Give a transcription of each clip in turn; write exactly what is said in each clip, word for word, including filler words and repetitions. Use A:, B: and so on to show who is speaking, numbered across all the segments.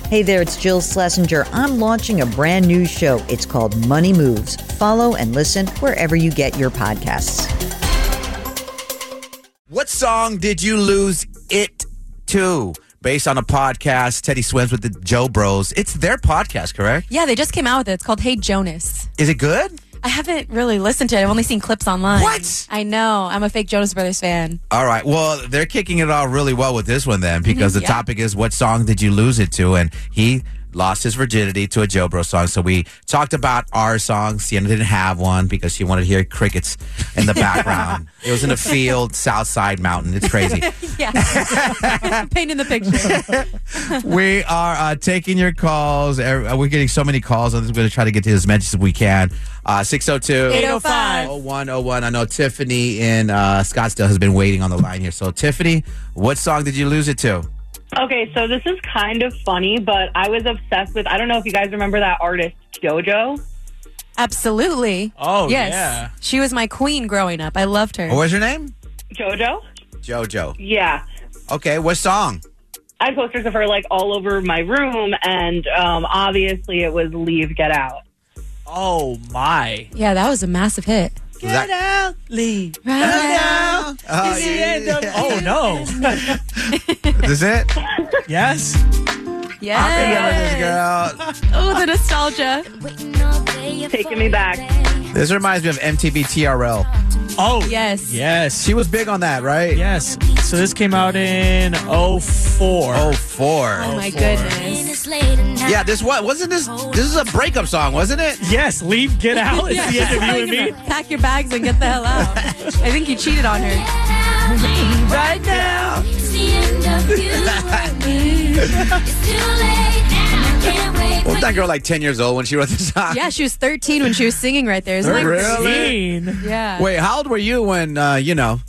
A: Hey there, it's Jill Schlesinger. I'm launching a brand new show. It's called Money Moves. Follow and listen wherever you get your podcasts.
B: What song did you lose it to? Based on a podcast, Teddy Swims with the Joe Bros. It's their podcast, correct?
C: Yeah, they just came out with it. It's called Hey Jonas.
B: Is it good?
C: I haven't really listened to it. I've only seen clips online.
B: What?
C: I know. I'm a fake Jonas Brothers fan.
B: All right. Well, they're kicking it off really well with this one then, because the
C: Yeah.
B: topic is what song did you lose it to? And he lost his virginity to a Joe Bro song. So we talked about our song. Sienna didn't have one because she wanted to hear crickets in the background. It was in a field, Southside Mountain. It's crazy.
C: Yeah. Paint in the picture.
B: We are uh, taking your calls. Er- We're getting so many calls. I'm going to try to get to as many as we can. Uh, six oh two,
C: eight oh five.
B: oh one oh one. I know Tiffany in uh, Scottsdale has been waiting on the line here. So, Tiffany, what song did you lose it to?
D: Okay, so this is kind of funny, but I was obsessed with, I don't know if you guys remember that artist, JoJo.
C: Absolutely.
E: Oh,
C: yes.
E: yeah.
C: She was my queen growing up. I loved her.
B: What was her name?
D: JoJo?
B: JoJo.
D: Yeah.
B: Okay, what song?
D: I had posters of her, like, all over my room, and um, obviously it was Leave, Get Out.
E: Oh, my.
C: Yeah, that was a massive hit.
B: Was that-
E: out, leave.
C: Right now.
B: Oh,
E: It's the end of- oh, no.
B: Is this it?
E: Yes?
C: Yeah.
B: This girl.
C: Oh, the nostalgia.
D: Taking me back.
B: This reminds me of M T V T R L.
E: Oh,
C: Yes.
E: Yes.
B: She was big on that, right?
E: Yes. So this came out in oh four.
B: Oh, four.
C: Oh, my
E: four.
C: goodness.
B: Yeah, this what? Wasn't this? This is a breakup song, wasn't it?
E: Yes, leave, get out. It's the end of you and me.
C: Pack your bags and get the hell out. I think you cheated on her.
B: Right now. Wasn't that girl like ten years old when she wrote this song?
C: Yeah, she was thirteen when she was singing right there. Isn't that
B: Really?
C: crazy? Yeah.
B: Wait, how old were you when, uh, you know,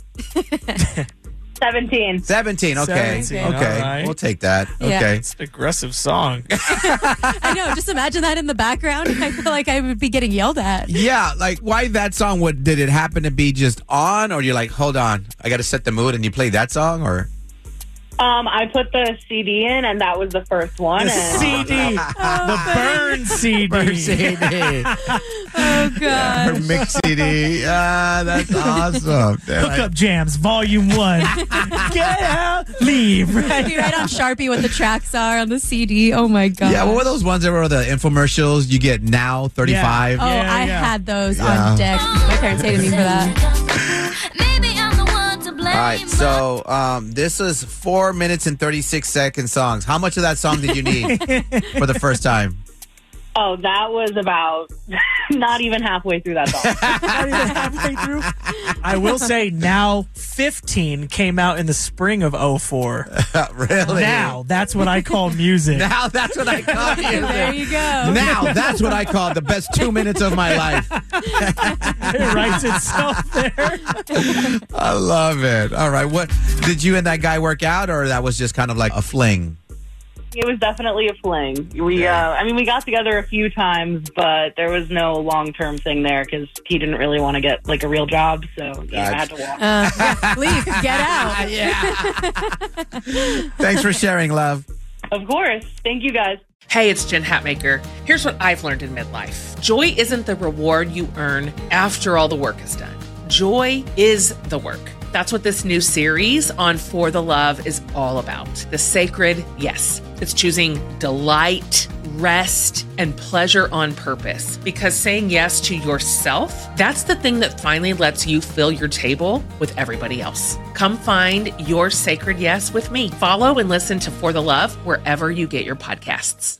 D: seventeen.
B: seventeen? Okay.
E: seventeen,
B: Okay.
E: all right.
B: We'll take that.
C: Yeah.
B: Okay.
E: It's an aggressive song.
C: I know. Just imagine that in the background. I feel like I would be getting yelled at.
B: Yeah, like why that song? What did it happen to be just on, or you're like, hold on, I got to set the mood, and you play that song, or?
D: Um, I put the C D in, and that was the first one.
E: The
D: and
E: C D. the burn C D.
B: C D.
C: Oh, God.
B: Mix C D. Ah, that's awesome.
E: Hookup Jams, Volume one. Get out, leave. Right
C: You write on Sharpie what the tracks are on the C D. Oh, my God.
B: Yeah, what were those ones that were the infomercials? You get now thirty-five.
C: Oh,
E: Yeah,
C: I
E: yeah.
C: had those
B: Yeah.
C: on deck. My parents hated me for that.
B: All right, so um, this is four minutes and thirty-six second songs. How much of that song did you need for the first time?
D: oh, that was about not even halfway through that song.
E: Not even halfway through. I will say now fifteen came out in the spring of oh four.
B: Really?
E: Now, that's what I call music.
B: Now that's what I call
C: There
B: music.
C: you go.
B: Now that's what I call the best two minutes of my life.
E: It writes itself there.
B: I love it. All right, what did you and that guy work out, or that was just kind of like a fling?
D: It was definitely a fling. We, uh, I mean, we got together a few times, but there was no long-term thing there because he didn't really want to get like a real job, so you know, I had to walk.
C: Uh, yeah, leave. Get out.
B: Yeah. Thanks for sharing, love.
D: Of course. Thank you, guys.
F: Hey, it's Jen Hatmaker. Here's what I've learned in midlife. Joy isn't the reward you earn after all the work is done. Joy is the work. That's what this new series on For the Love is all about. The sacred yes. It's choosing delight, rest, and pleasure on purpose. Because saying yes to yourself, that's the thing that finally lets you fill your table with everybody else. Come find your sacred yes with me. Follow and listen to For the Love wherever you get your podcasts.